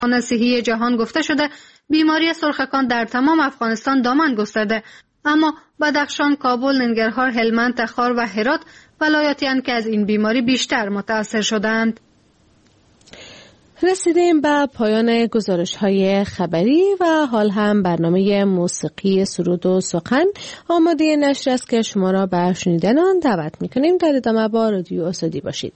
صحی جهان گفته شده بیماری سرخکان در تمام افغانستان دامن گسترده، اما بدخشان، کابل، ننگرهار، هلمند، تخار و هرات ولایاتی هستند که از این بیماری بیشتر متأثر شدند. رسیدیم به پایان گزارش‌های خبری و حال هم برنامه موسیقی سرود و سخن آماده نشر است که شما را به شنیدن آن دعوت می‌کنیم. در ادامه با رادیو آزادی باشید.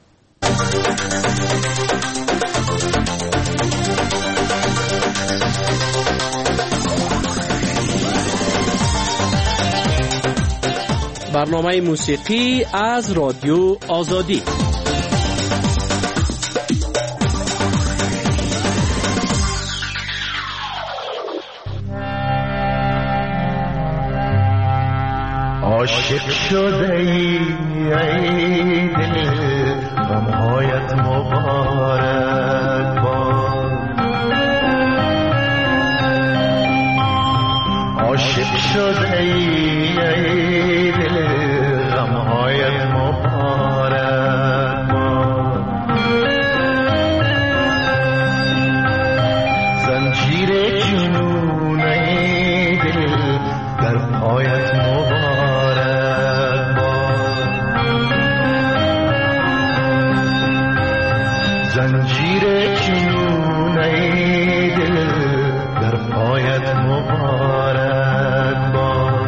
برنامه موسیقی از رادیو آزادی. عاشق شده ای دل غمهایت مبارک باد، عاشق شده ای دل غمهایت مبارک باد، زنجیر جنون ای دل در پایت مبارک، زنجیر جنون ای دل در پایت مبارک باد.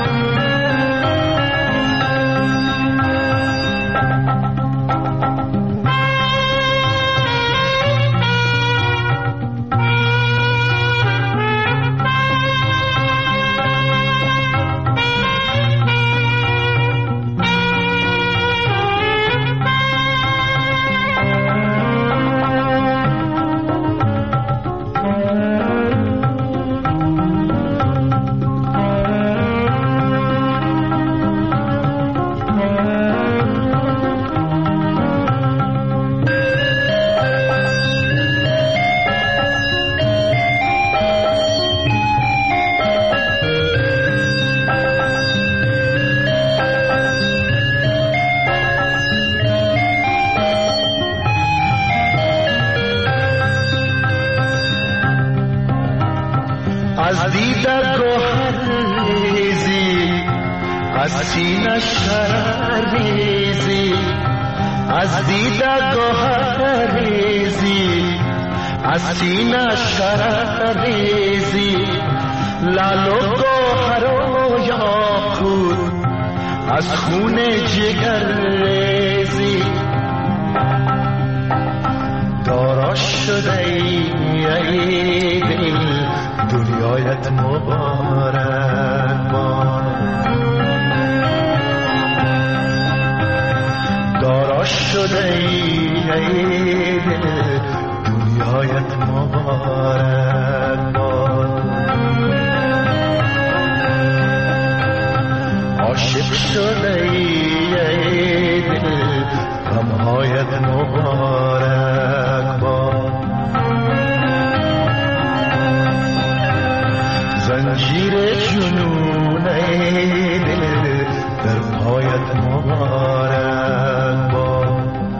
از دیده گوهر ریزی، از سینه شرر ریزی، از دیده گوهر ریزی، از سینه شرر ریزی، لعل و گوهر و یاقوت از خون جگر ریزی، دارا شده ای دل دنیایت مبارک باد، دارا شده ای دل دنیایت مبارک باد، عاشق شده ای دل غمهایت مبارک باد، زنجیر جنون ای دل در پایت مبارک باد.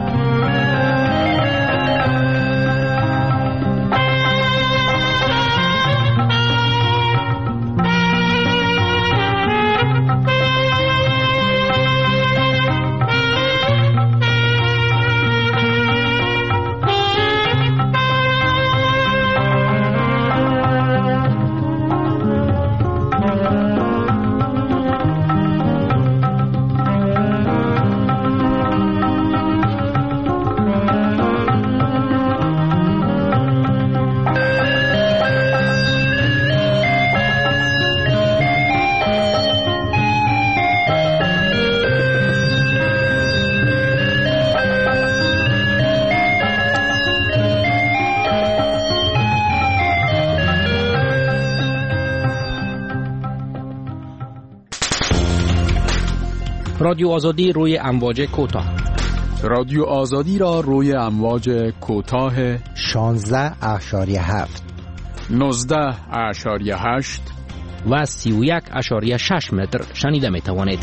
رادیو آزادی روی امواج کوتاه. رادیو آزادی را روی امواج کوتاه 16.7 19.8 و 31.6 متر شنیده می توانید.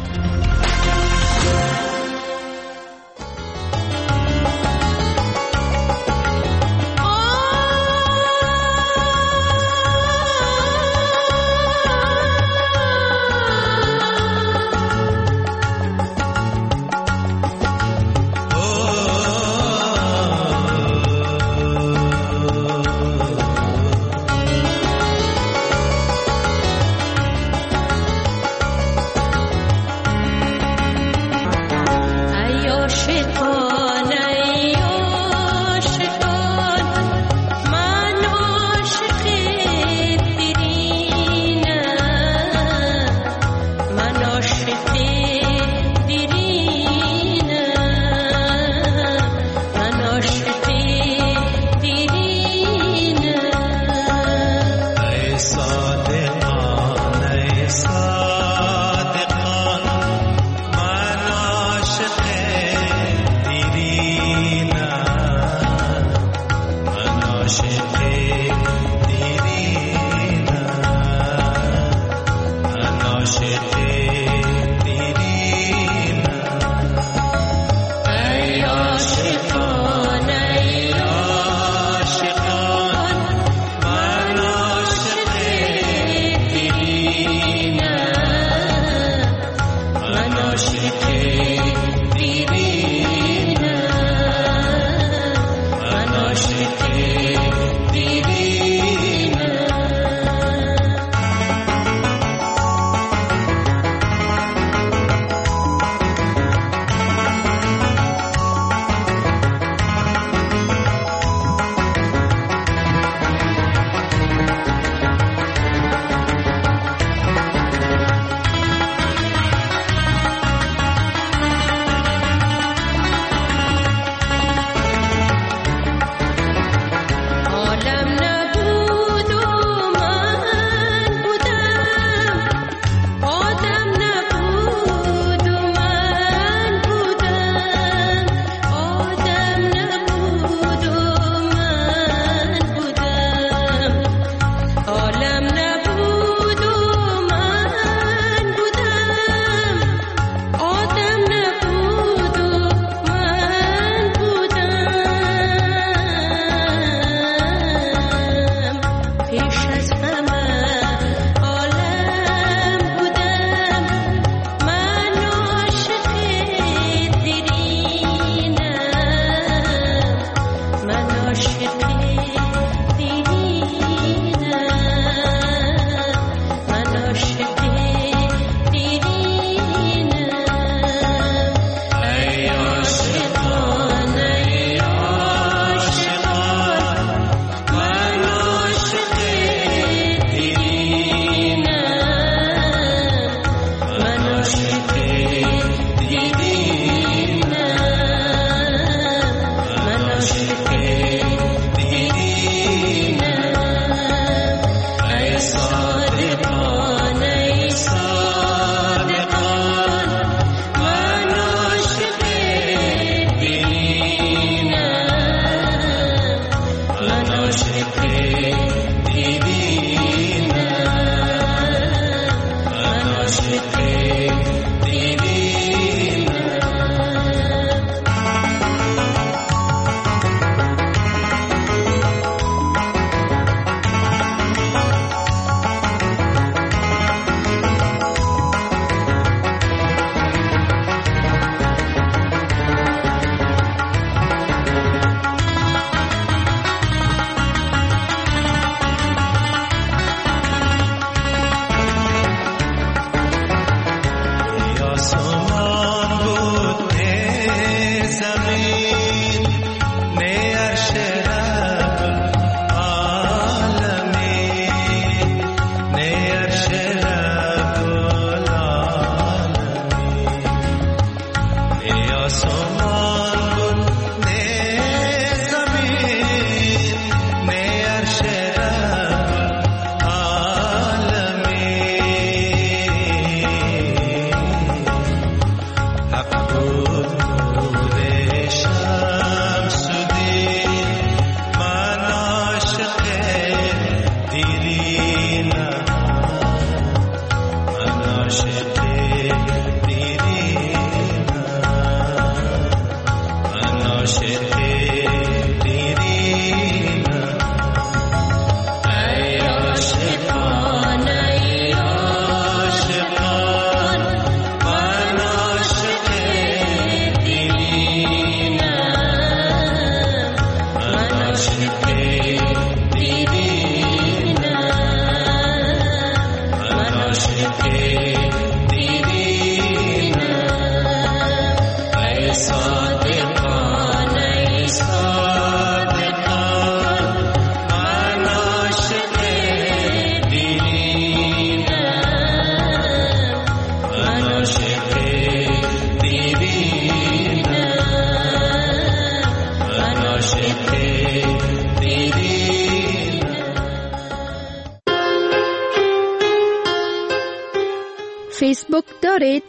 فیسبوک دارید؟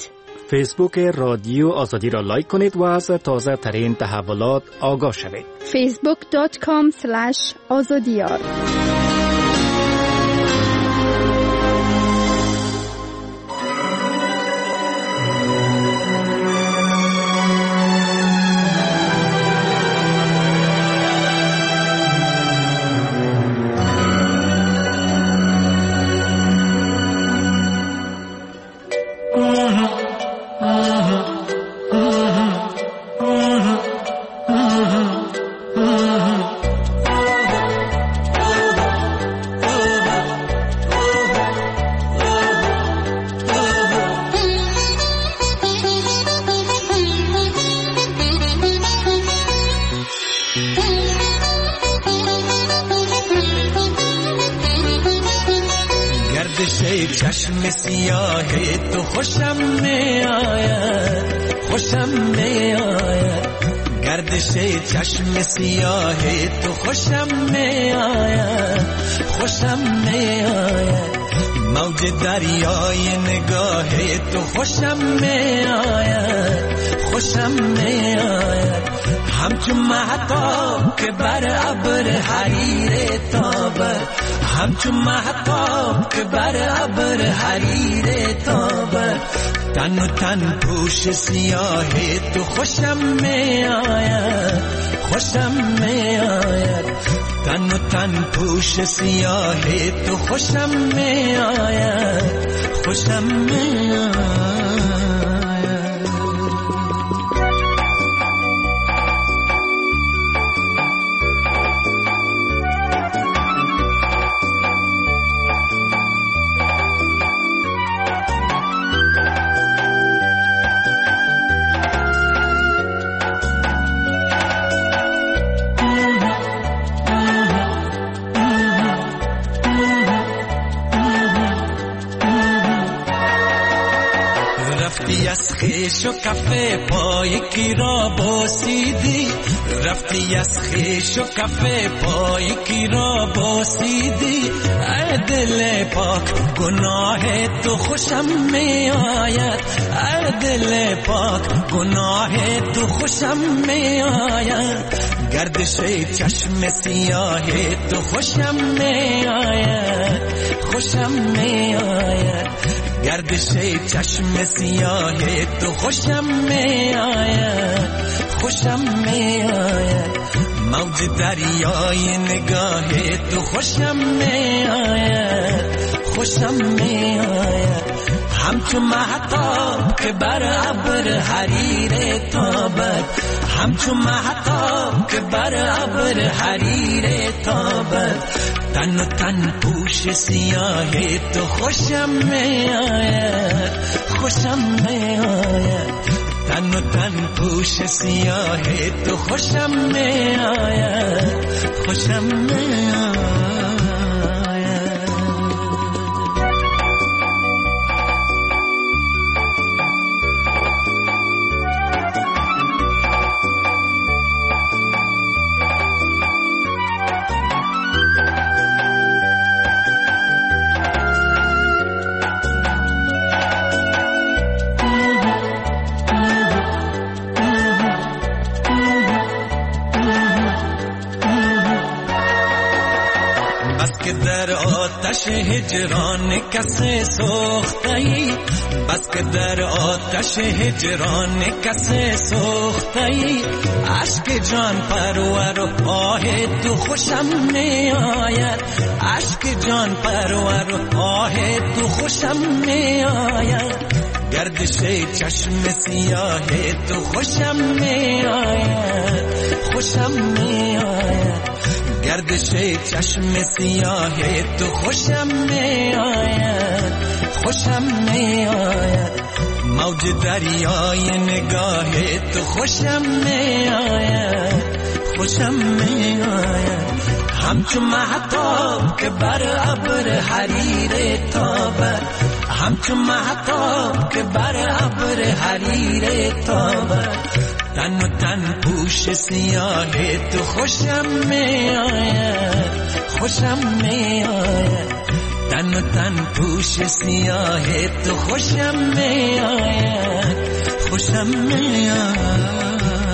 فیسبوک رادیو آزادی را لایک کنید و از تازه ترین تحولات آگاه شوید. facebook.com/azadiyar. چشم سیاه تو خوشم می آید، خوشم می آید. گردش چشم سیاه تو خوشم می آید، خوشم می آید. موج دریای نگاه تو خوشم می آید، خوشم می آید. همچون مهتاب که بر ابر حریر تابد، همچون مهتاب که بر ابر حریر تابد. تن و تن پوش سیاه تو خوشم می آید، خوشم می آید. تن و تن پوش سیاه تو خوشم می آید، خوشم می آید. رفتی از خیش و کفه پای کی را بوسیدی، رفتی از خیش و کفه پای کی را بوسیدی. ای دل پاک گناه تو خوشم می آید، ای دل پاک گناه تو خوشم می آید. گردش چشم سیاه تو خوشم می آید، خوشم می آید. گردش چشم سیاه تو خوشم می آید، خوشم می آید. موج دریای نگاه تو خوشم می آید، خوشم می آید. همچون مهتاب که بر ابر حریر تابد، همچون مهتاب که بر ابر حریر تابد. تن و تن پوش سیاه تو خوشم می آید، خوشم می آید. تن و تن پوش سیاه تو خوشم می آید، خوشم می آید. آتش هجران کس سوخته‌ای، بس که در آتش هجران کس سوخته‌ای. اشک جان پرور و آه تو خوشم می آید، اشک جان پرور و آه تو خوشم می آید. گردش چشم سیاه تو خوشم می آید، خوشم می آید. گردش چشم سیاه تو خوشم می آید، خوشم می آید. موج دریای نگاه تو خوشم می آید، خوشم می آید. همچون مهتاب که بر ابر حریر تابد، همچون مهتاب که بر ابر حریر تابد. تن و تن پوش سیاه تو خوشم می آید، خوشم می آید. تن و تن پوش سیاه تو خوشم میآید خوشم میآید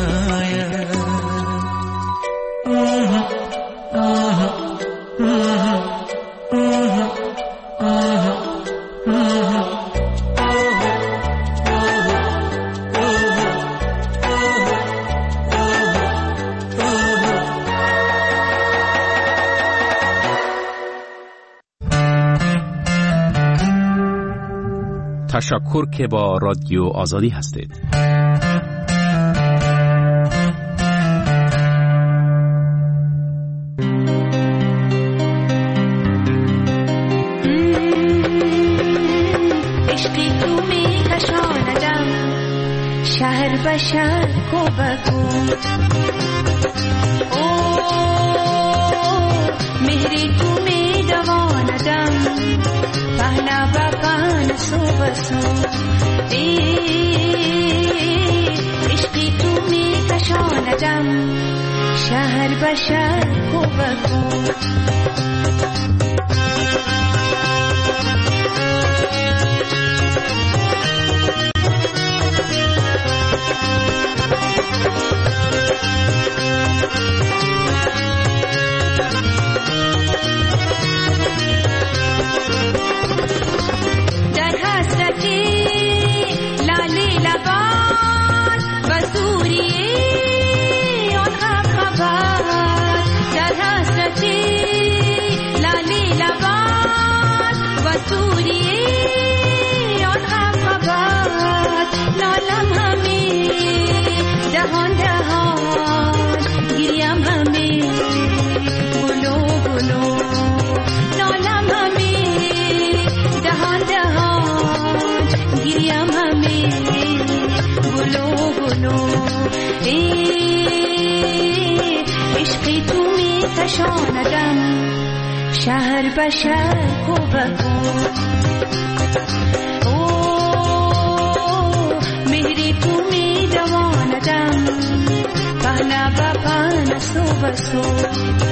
تشکر که با رادیو آزادی هستید. عشقی تو می کشاندم شهر به شهر کو بگو مهری تو می دواندم پهنا با پهن سو بسو عشقی تو می کشاندم شهر به شهر کو بگو شهر به شهر کو بگو مهری تو می دواندم پهنا با پهن سو بسو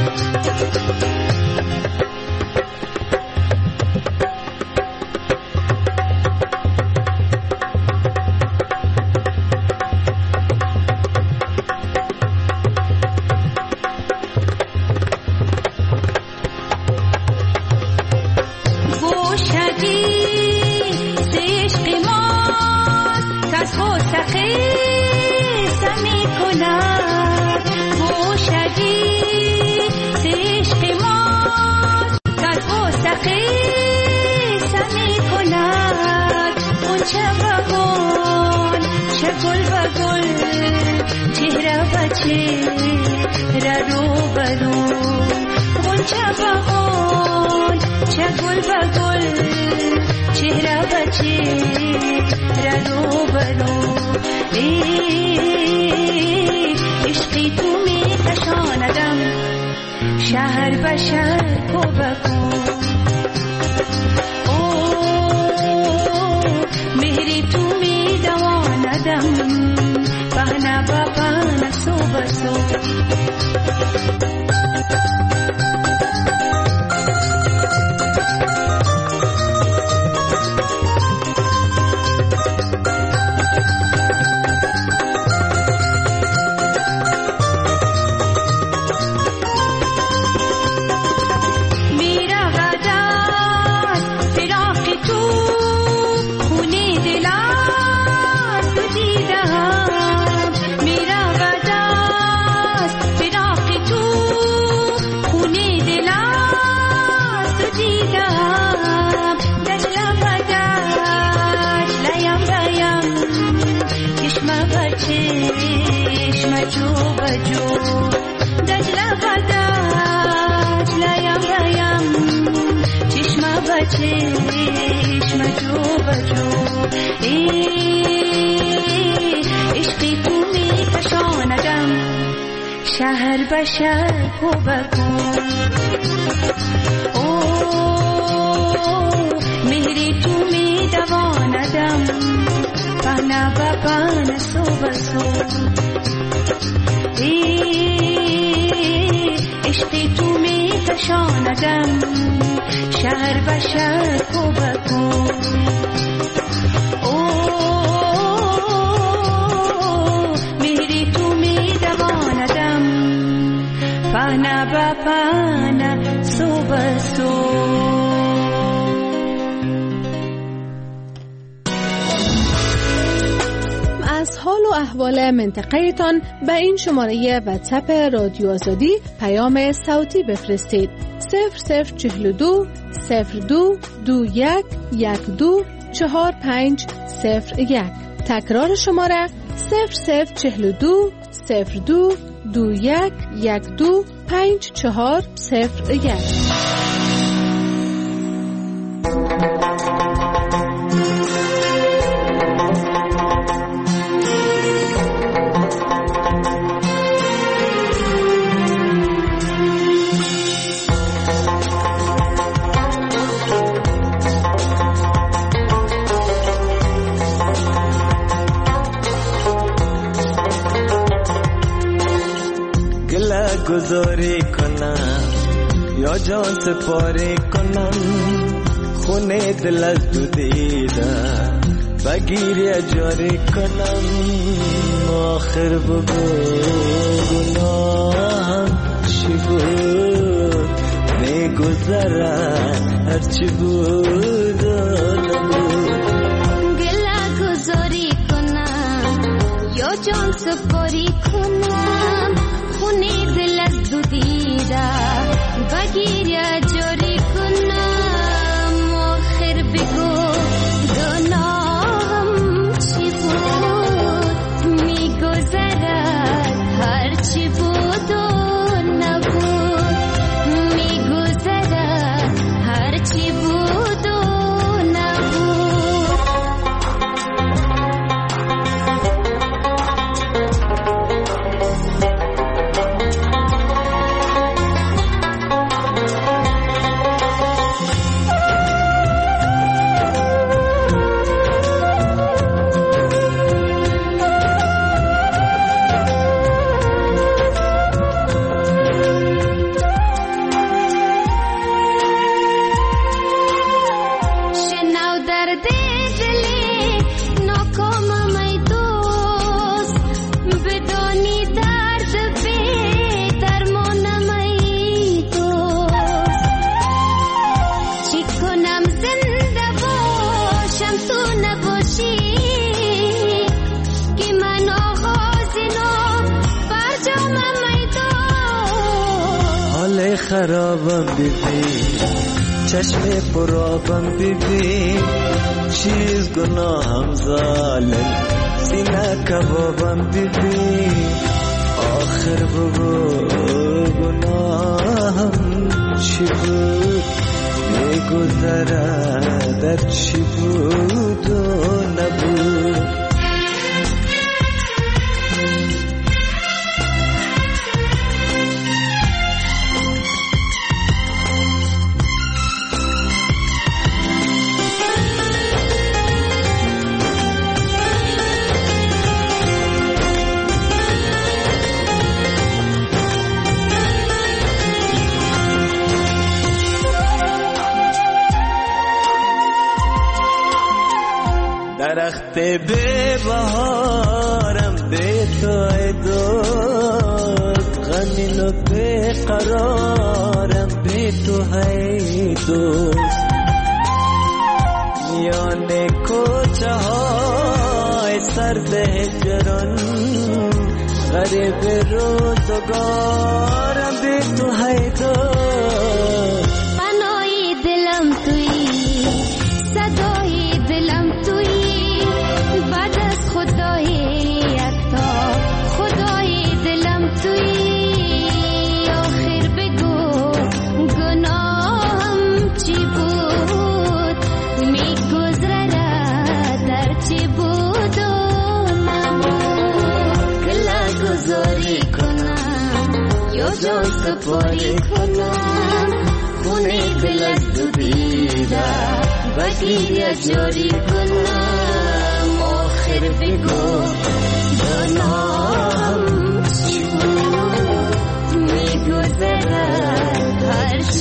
شهر به شهر کو بگو مهری تو می دواندم پهنا با پهن سو بسو شهر به شهر کو بگو مهری تو می دواندم پهنا با پهن سو بسو عشقی تو می کشاندم شهر به شهر کوبکو مهری تو می دواندم پهنه به پهنه سو به سو. از حال و احوال منطقه تان به این شماره واتساپ رادیو آزادی پیام صوتی بفرستید 0042 02 21 12 4501. تکرار شماره 0042 02 21 12 5401. گذاری کنم یا جان سپاری کنم خونه دل از تو دیدم بگیری اجاری کنم آخر بگو گناهم چی بود میگذرم هرچی بود و نبود. گله گذاری کنم یا جان سپاری کنم خونه دل از دو دیده بگیر یا جاری کنم آخر بگو گناهم چی بود میگذرد هر چی بود و نبود میگذرد هر چی بود و نبود. خرابم ببین چشم پرابم ببین چیز گناهم ظالم سینه کبابم ببین آخر بگو گناهم چی بود میگذرد در چی بود و نبود. درخت به بهارم به تو ای دوست غمین و به قرارم به تو ای دوست میان کوچه های سرد هجران غریب روزگارم به تو ای دوست. پناهی دلم تویی صدای دلم تویی بعد از خدای یکتا خدای دلم تویی آخر بگو گناهم چی بود میگذرد در چی بود و نبود. گله گذاری کنم یا جان سپاری کنم خونه دل از دو دیده بگیر یا جاری کنم آخر بگو گناهم چی بود میگذرد هر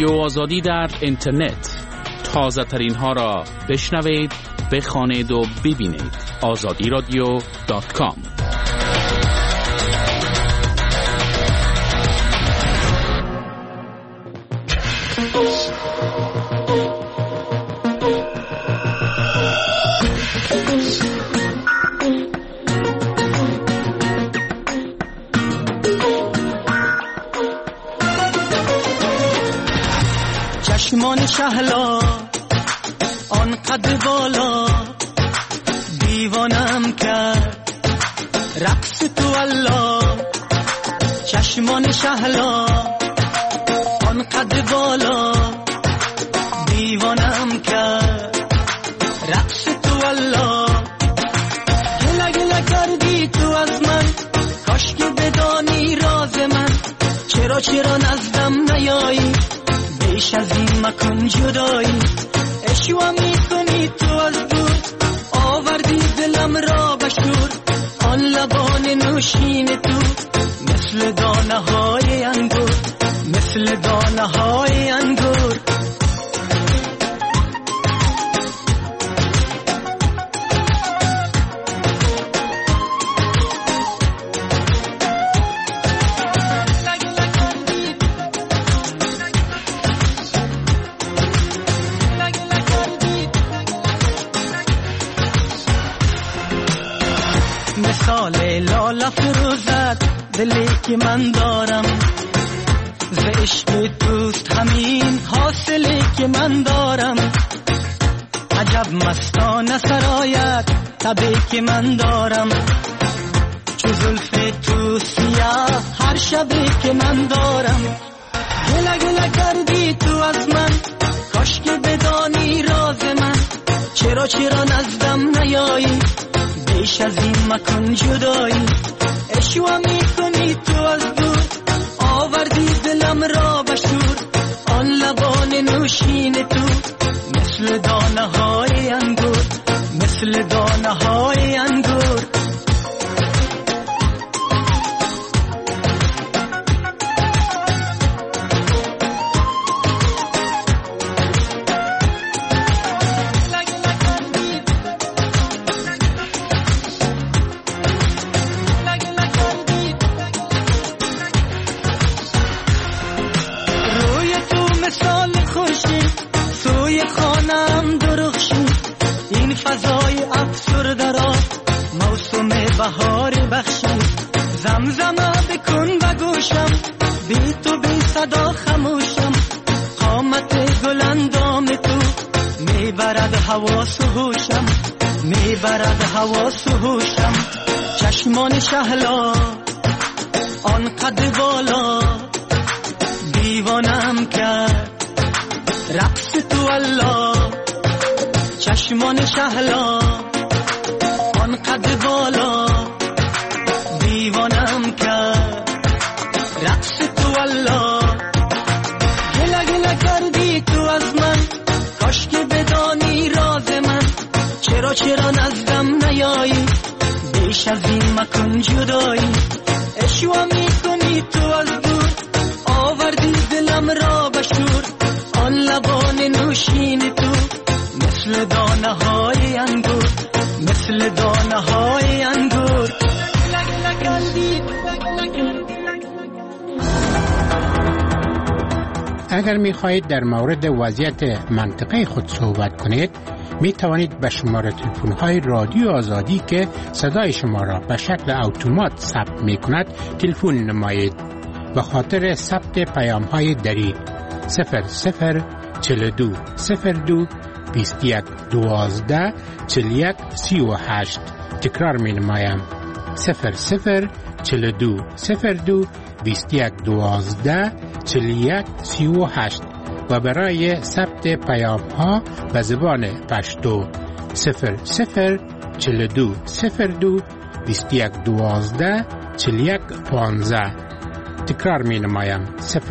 رادیو آزادی در اینترنت. تازه ترین ها را بشنوید، بخوانید و ببینید. azadiradio.com. چشمان شهلا آن قد بالا دیوانم کرد رقص تو الله. چشمان شهلا آن قد بالا دیوانم کرد رقص تو الله. گله گله کردی تو از من، کاش که بدانی راز من. چرا نزدم نیایی، بیش از این مکن جدایی. اشوا میکنی تو از دور، آوردی دلم را بشور. آن لبان نوشین تو مثل دانه های انگور، مثل دانه های انگور. مثال لاله فروزد دلی که من دارم، ز عشق دوست همین حاصلی که من دارم. عجب مستانه سرایت تبی که من دارم، چو زلف تو سیاه هر شبی که من دارم. گله گله کردی تو از من، کاش که بدانی راز من. چرا نزدم نیایی، بیش از این مکن جدایی. اشوا میکنی تو از دور، آوردی دلم را بشور. آن لبان نوشین تو مثل دانه های انگور، مثل دانه های انگور. فضای افسرده را موسم بهار بخشی. زمزمه بکن و گوشم، بی تو بی صدا خموشم. قامت گل اندام تو میبرد حواس و هوشم، میبرد حواس و هوشم. چشمان شهلا آن قد بالا دیوانم کرد رقص تو الله. چشمان شهلا آن قد بالا دیوانم کرد رقص تو الله. گله گله کردی تو از من، کاش که بدانی راز من. چرا نزدم نیایی، بیش از این مکن جدایی. اشوا میکنی تو از دور، آوردی دلم را بشور. آن لبان نوشین تو مثل دانه های انگور، مثل دانه های انگور. اگر می خواهید در مورد وضعیت منطقه خود صحبت کنید، می توانید به شماره تلفن های رادیو آزادی که صدای شما را به شکل اتومات ثبت می کند تلفن نمایید. به خاطر ثبت پیام های دری 004202 21 12 41 38. تکرار می نمایم 004202 21 12 41 38 و برای ثبت پیام ها به زبان پشتو 004202 21 12 41 15. تکرار می نمایم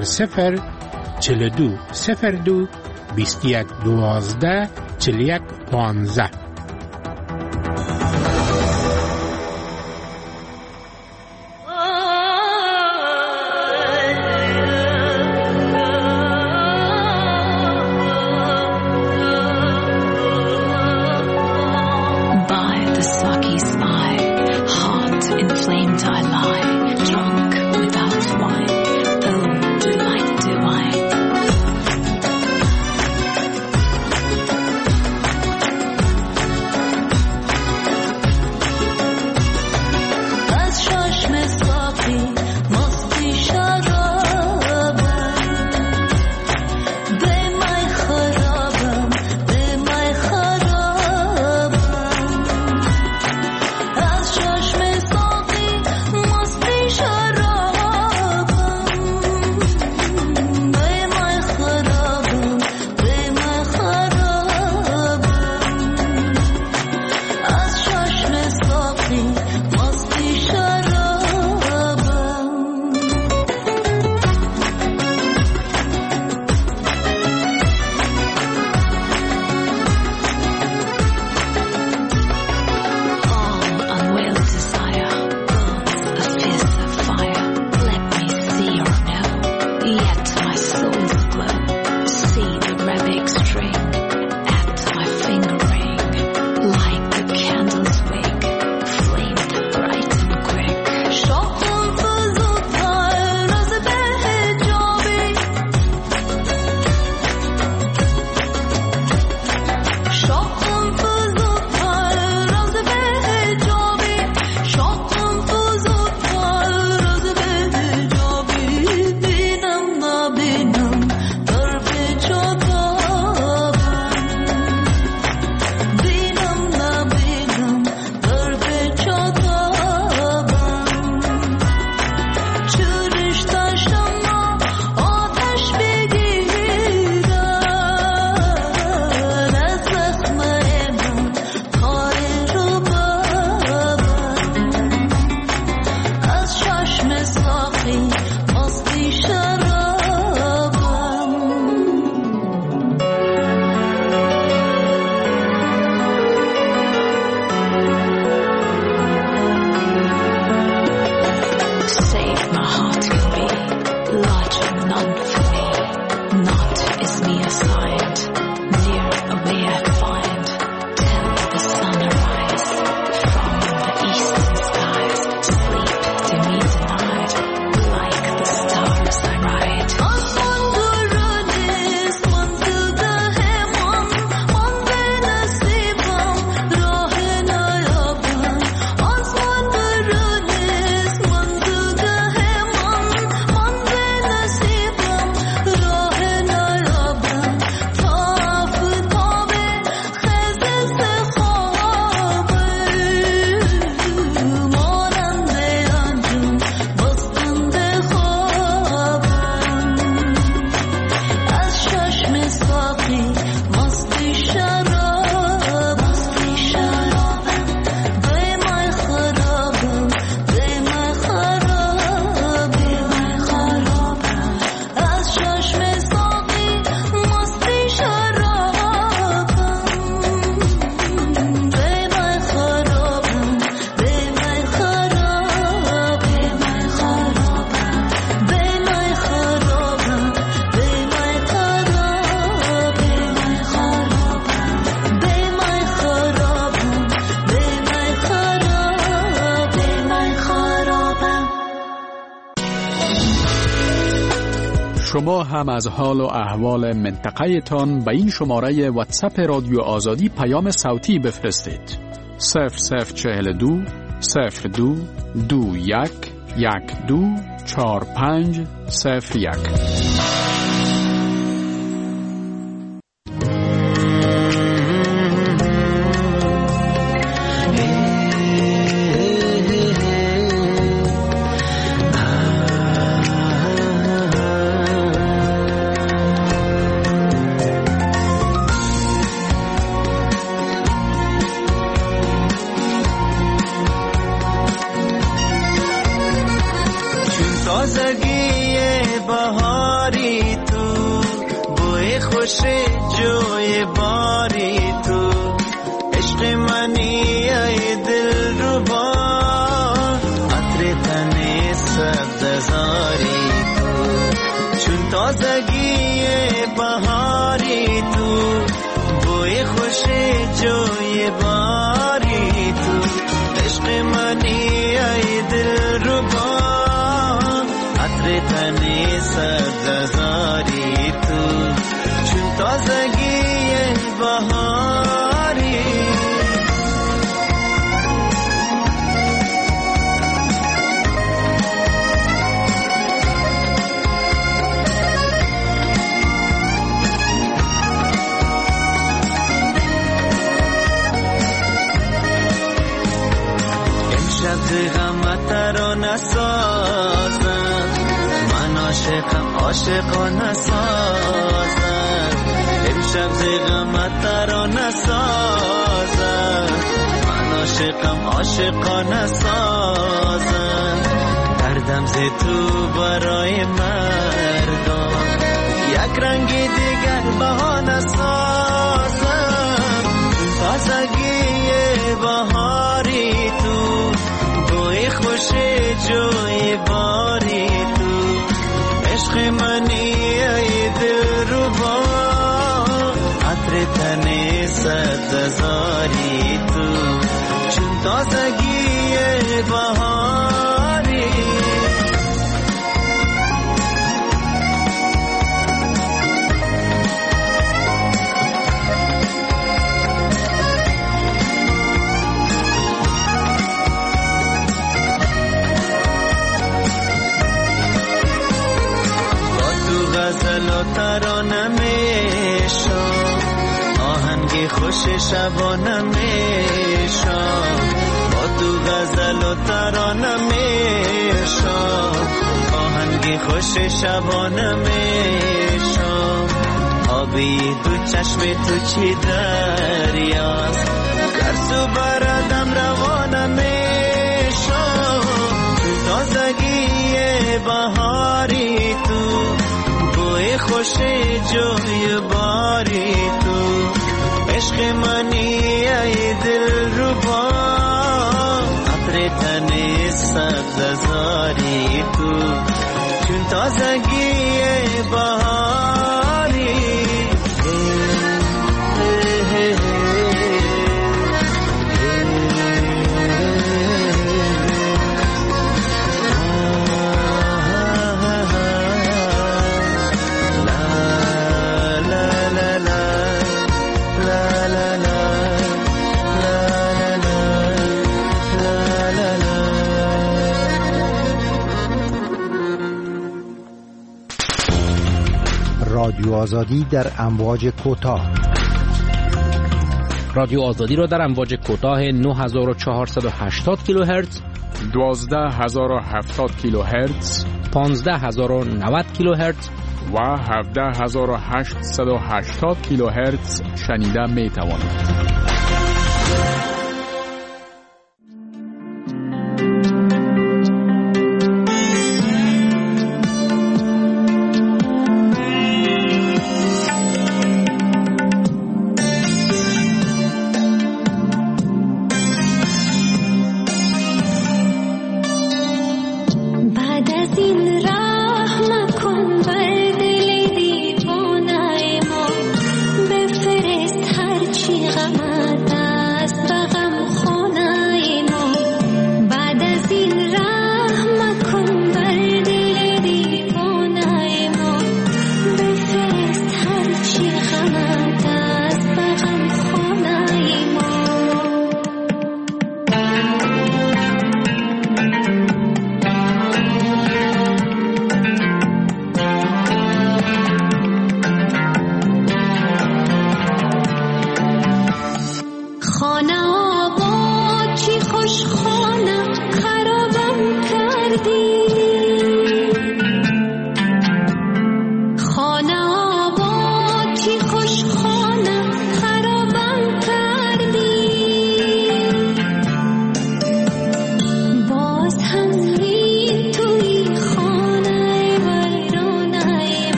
004202 21 12 41 15. هم از حال و احوال منطقه تان به این شماره واتساپ رادیو آزادی پیام صوتی بفرستید. 0042 02 21 12 45 01. عاشقانه سازم امشب زیغمت ترانه سازم من عاشقانه سازم دردم ز تو برای مردم یک رنگی دیگر بهانه سازم تازگی بهاری تو بوی خوش جوی باری عشق منی ای دلربا عطر تن صدزاری تو چون تازگی بهاری غزل و ترانه میشم آهنگ خوش شبانه میشم با تو غزل و ترانه میشم آهنگ خوش شبانه میشم آبی تو چشم تو چی دریاست گرسو بردم روانه میشم تازگی بهاری تو خوش جوی باری تو عشق منی ای دلربا عطر تن سبززاری تو چون تازگی بهاری رادیو آزادی در امواج کوتاه. رادیو آزادی را در امواج کوتاه 9480 کیلوهرتز، 12070 کیلوهرتز، 15090 کیلوهرتز و 17880 کیلوهرتز شنیده می توانید.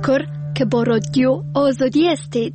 تشکر که با رادیو آزادی هستید.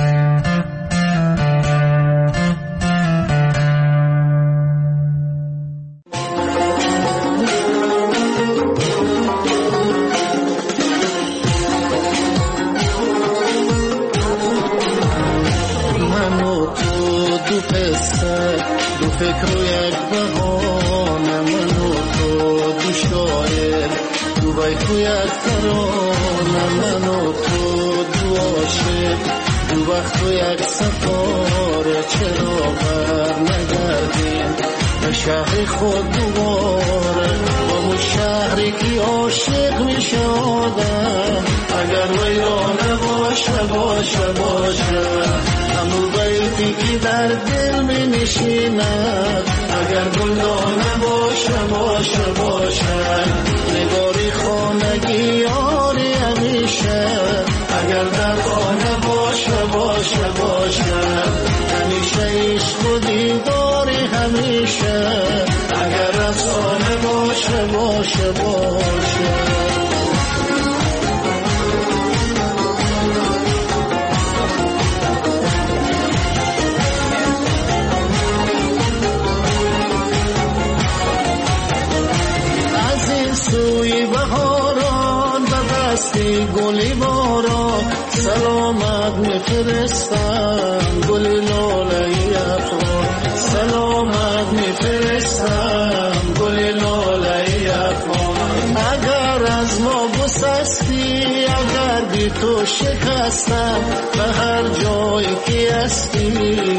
دو فکر و یک بهانه، من و تو دو شاعر، دو بیت و یک ترانه، من و تو دو عاشق، دو وقت و یک ستاره. چرا بر نگردیم به شهر خود دوباره، با اون شهری که عاشق می شدم. اگر ویرانه باشه همون بیتی که در دل می نشیند، اگر گلدانه باشه نگاری خانگی یاری همیشه. اگر در خانه باشه همیشه عشق و دیداری همیشه. اگر از خانه باشه سوی بهاران و دستی گلی باران، سلامت میفرستم گل لاله افغان. سلامت میفرستم گل لاله افغان. اگر از ما گسستی، اگر بی تو شکستم، به هر جایی که هستی